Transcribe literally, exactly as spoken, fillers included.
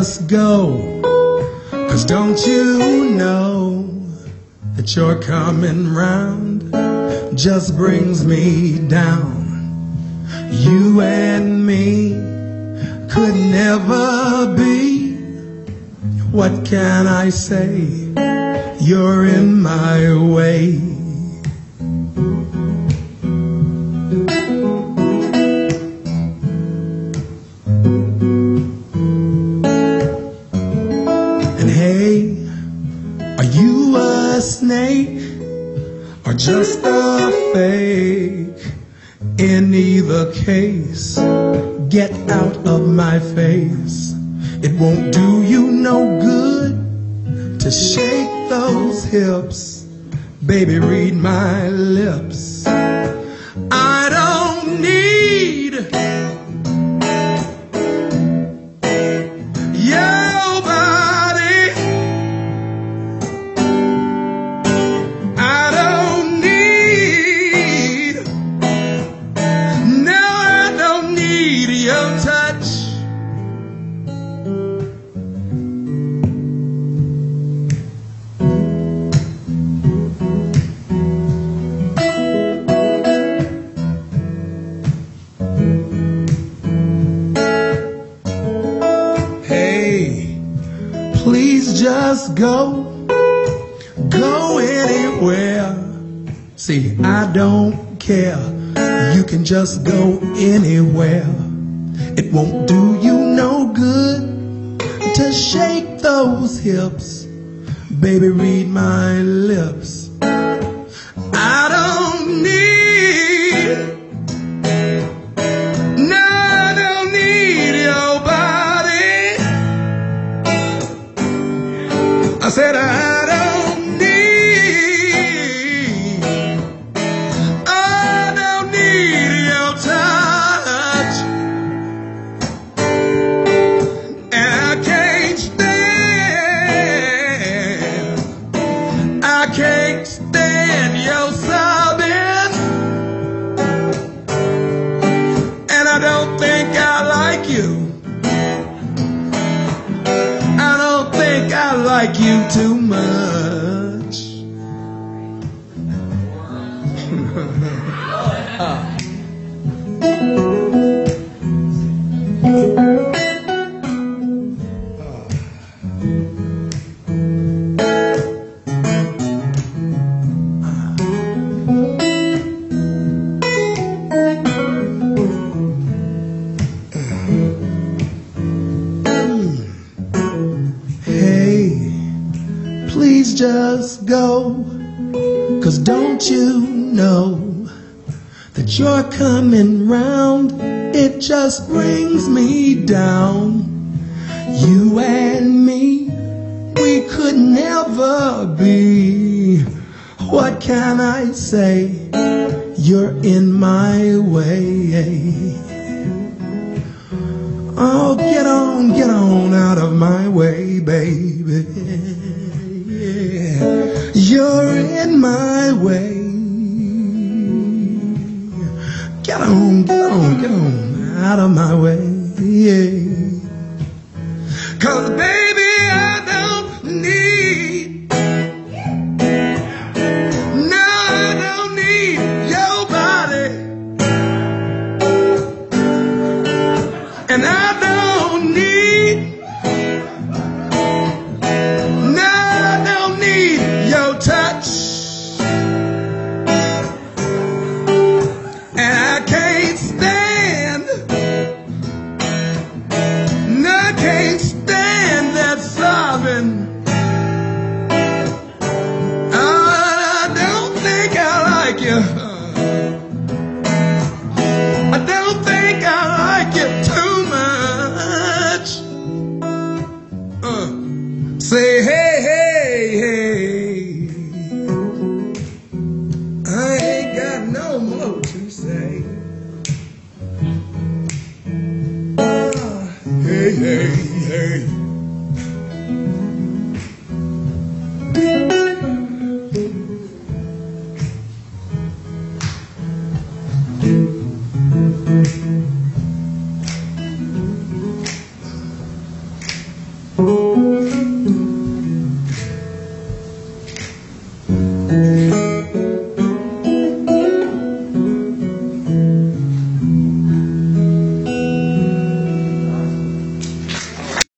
just go, 'cause don't you know that your coming round just brings me down. You and me could never be. What can I say? You're in my way. And hey, are you a snake or just a fake? In either case, get out of my face. It won't do you no good to shake those hips. Baby, read my lips. I don't need your body. I don't need, no, I don't need your touch. Please just go, go anywhere. See, I don't care. You can just go anywhere. It won't do you no good to shake those hips. Baby, read my lips. I don't need, no, I don't need your body. I said I don't need, I don't need your touch. And I can't stand, I can't stand your sobbing. And I don't think I like you. I like you too much. Please just go, 'cause don't you know that you're coming round, it just brings me down. You and me, we could never be. What can I say? You're in my way. Oh, get on, get on out of my way, baby. You're in my way. Get on, get on, get on out of my way. Yeah. 'Cause baby, I don't need, no, I don't need your body. And I don't need, no, I don't need your touch. And I can't stand, no, I can't stand that sobbing. I don't think I like you. I don't think I like you too much. Uh, say hey, hey, hey. I ain't got no more to say. Uh, hey, hey, hey.